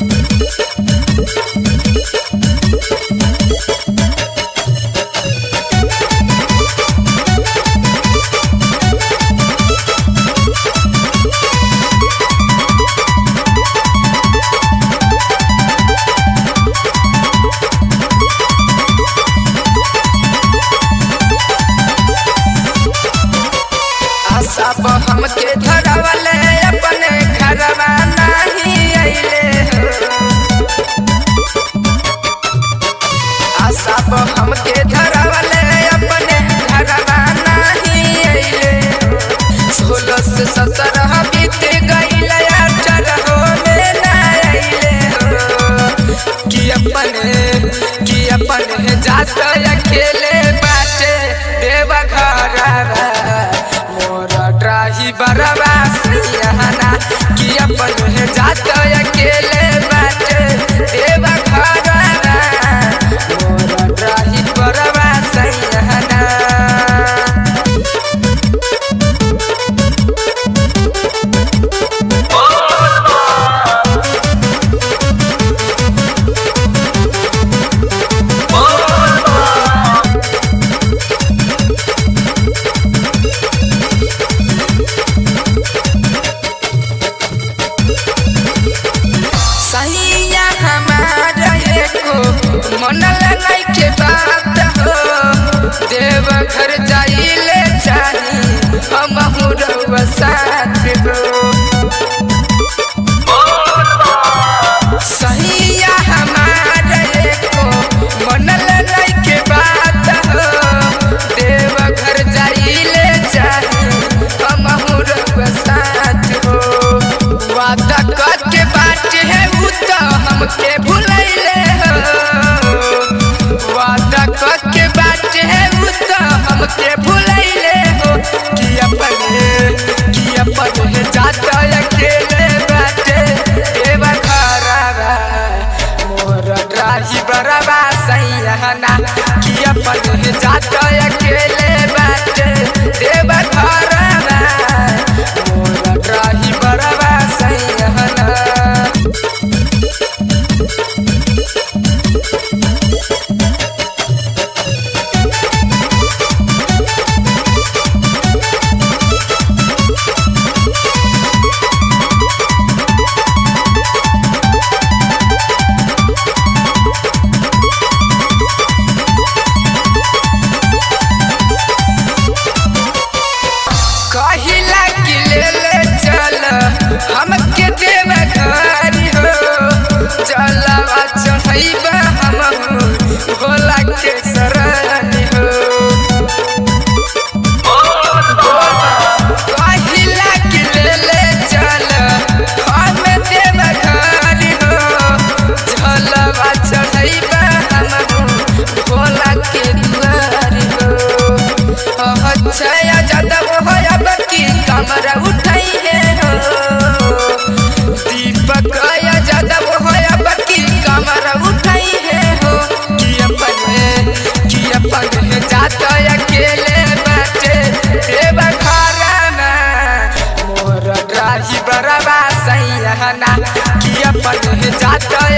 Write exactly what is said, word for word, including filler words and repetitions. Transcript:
सब हमके धरवले अपने घरवा नहीं अइले आ सब हमके धरवले अपने घरवा नहीं अइले सोलह से सत्रह बीत गइल अठारह में ना अइले कि अपने कि अपने जात अकेले बाटे देवा घरवा ड्राही बरवा सियाना कि अपन जात अकेले बाटे देवा घरवा मोरा ड्राही बरवा सियाना मन लगाई के बात हो देव घर जाइले चाही हम रउआ साथ हो सहिया हमारे एको मन लगाई के बात हो देव घर जाइले चाही हम रउआ साथ हो वादा करके बात है उ तो हमके भुलैले हो वादा करके बात है उ तो हमके भुलैले हो कि अपने कि अपने जात अकेले बाटे देवा घरवा मोर ड्राही बरवा सैयाना कि अपने जात अकेले बाटे देवा घरवा मोर ड्राही बरवा सैयाना कहिला कि ले ले चल हमके देवा घर हो चलवा चढ़ैबा हम भोला के शरण हो कहिला कि ले ले चल हम देवा घर हो चलवा चढ़ैबा हम भोला के द्वार हो अच्छा जदव हो की कमरा उठाई है हो दीपक जदव हो की कमरा उठाई है हो कि अपने कि अपने जात अकेले बाटे देवा घरवा मोर ड्राही बरवा सैयाना कि अपने जात